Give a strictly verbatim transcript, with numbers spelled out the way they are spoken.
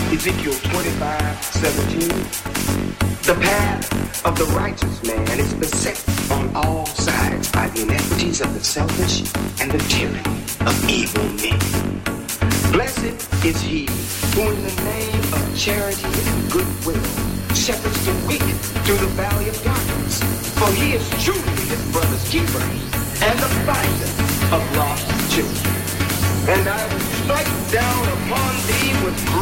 Ezekiel twenty-five seventeen. The path of the righteous man is beset on all sides by the inequities of the selfish and the tyranny of evil men. Blessed is he who in the name of charity and goodwill shepherds the weak through the valley of darkness. For he is truly his brother's keeper and the finder of lost children. And I will strike down upon thee with